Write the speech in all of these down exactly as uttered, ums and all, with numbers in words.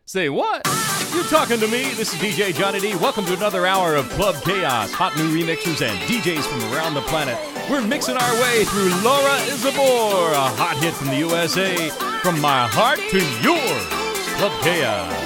Say what? You talking to me? This is D J Johnny D. Welcome to another hour of Club Chaos, hot new remixers and D Js from around the planet. We're mixing our way through Laura Isabor, a hot hit from the U S A. From my heart to yours, Club Chaos.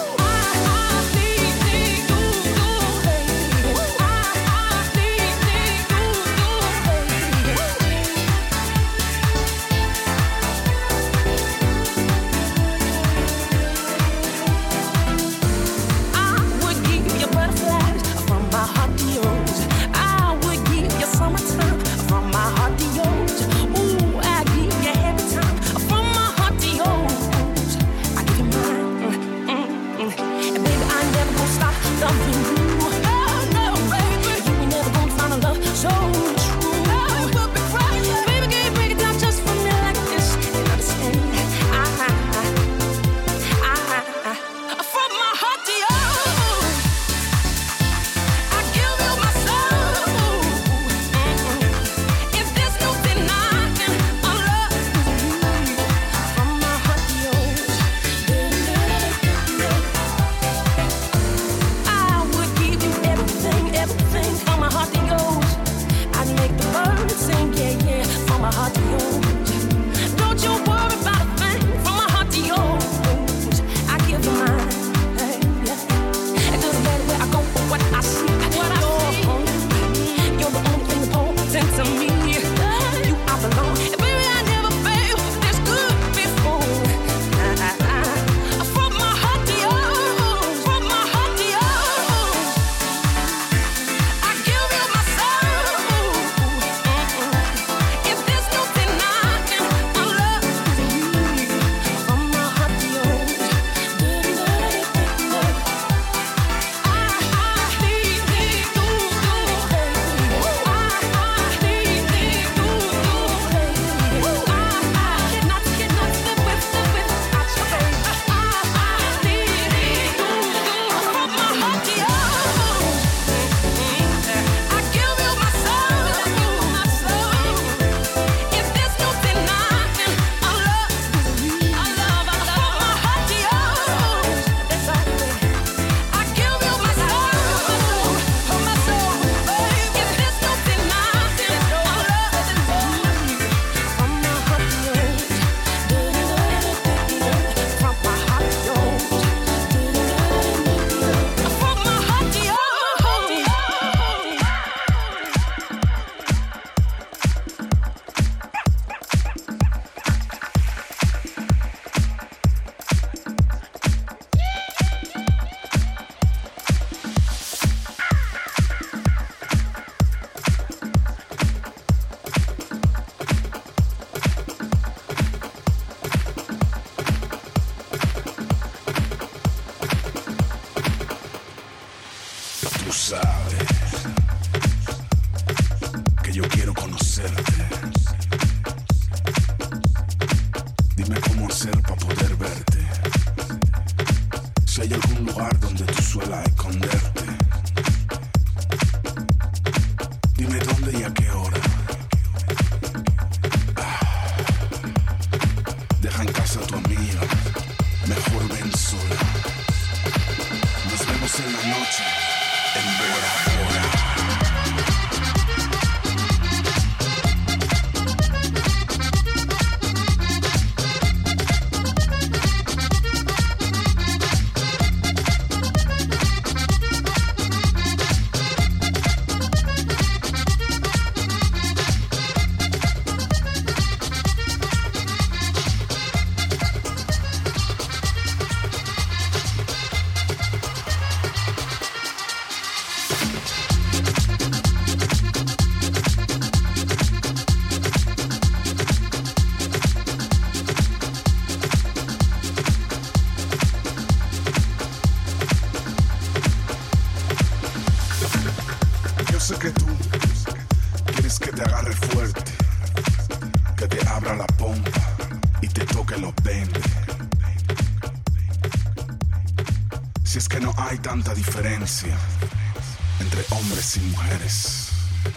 Tanta diferencia entre hombres y mujeres.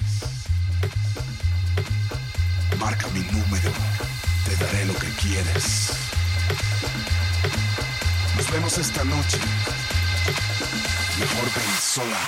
Marca mi número, te daré lo que quieres. Nos nos vemos esta noche, mejor ven sola.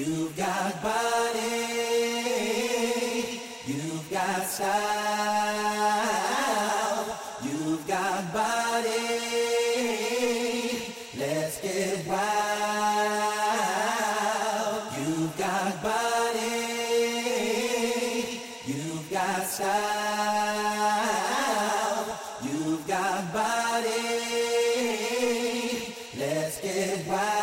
You've got body, you've got style, you've got body, let's get wild. You've got body, you've got style, you've got body, let's get wild.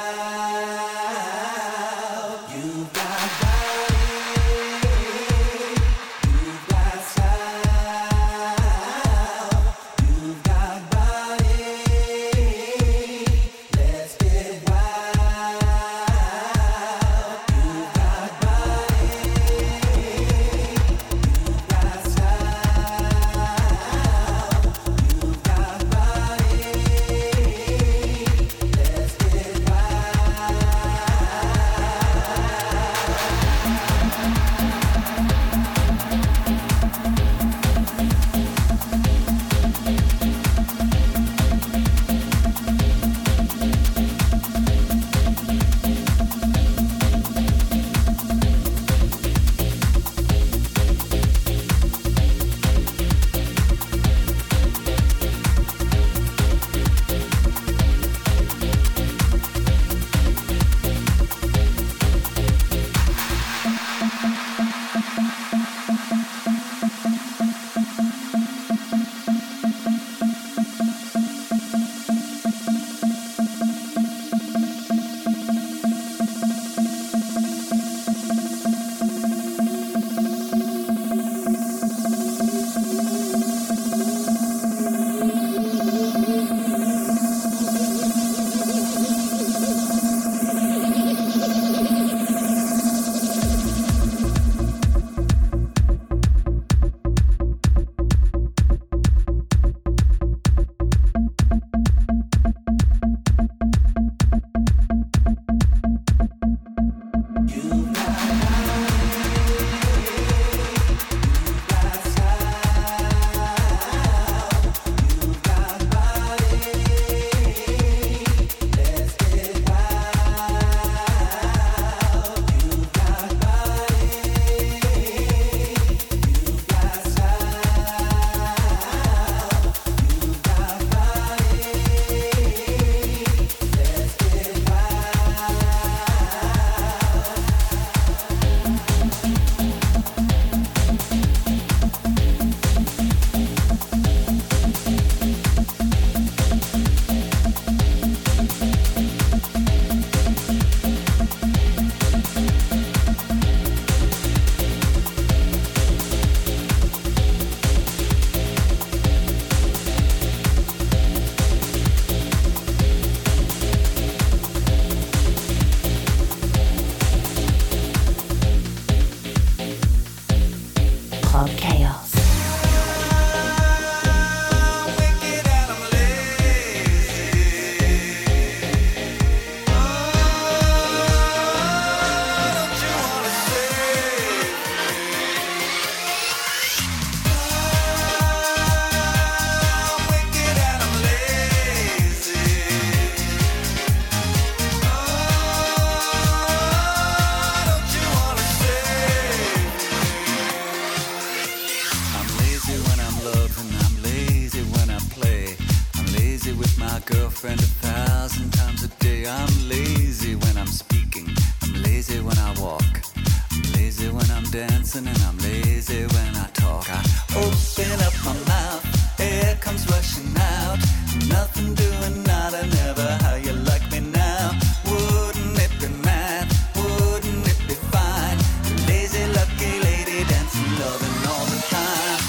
girlfriend a thousand times a day. I'm lazy when I'm speaking, I'm lazy when I walk, I'm lazy when I'm dancing, and I'm lazy when I talk. I open up my mouth, air comes rushing out, nothing doing, nada, never. How you like me now? Wouldn't it be mad? Wouldn't it be fine? Lazy, lucky lady dancing, loving all the time.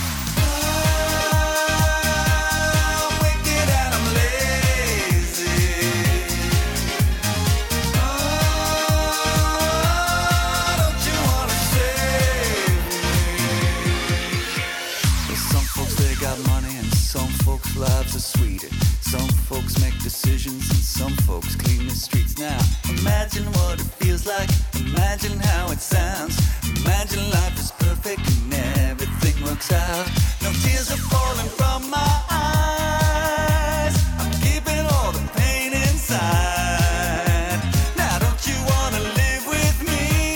Lives are sweeter. Some folks make decisions and some folks clean the streets. Now imagine what it feels like, imagine how it sounds. Imagine life is perfect and everything works out. No tears are falling from my eyes, I'm keeping all the pain inside. Now don't you wanna live with me?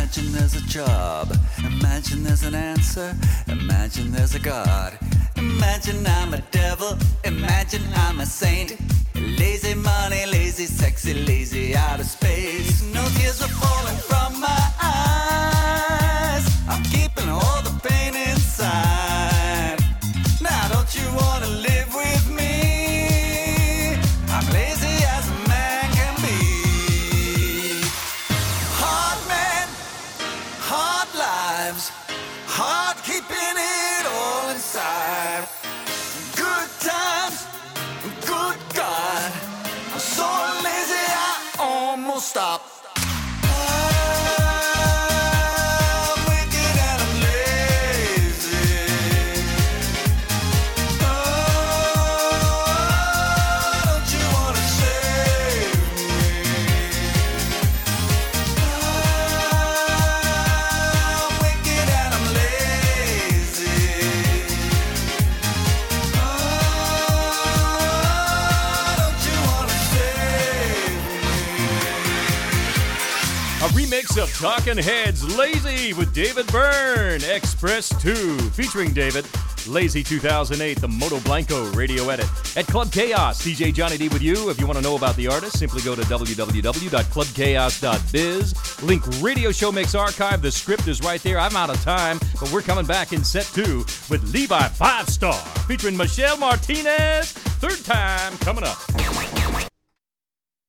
Imagine there's a job. Imagine there's an answer. Imagine there's a God. Imagine I'm a devil. Imagine I'm a saint. Lazy money, lazy sexy, lazy out of space. No tears are falling from my eyes. I'm keeping all the pain inside. Now don't you wanna live with me? I'm lazy as a man can be. Hard men, hard lives, hard keeping it all inside. Good times, good God, I'm so lazy I almost stop. I'm wicked and I'm lazy. Oh, don't you wanna save me? I'm wicked and I'm lazy. Oh, don't you wanna save me? A remix of Talking Heads' Lazy with David Byrne, Express two, featuring David. Lazy two thousand eight, the Moto Blanco radio edit. At Club Chaos, D J Johnny D with you. If you want to know about the artist, simply go to w w w dot club chaos dot biz. Link Radio Show Mix Archive. The script is right there. I'm out of time, but we're coming back in set two with Levi Five Star, featuring Michelle Martinez. Third time coming up.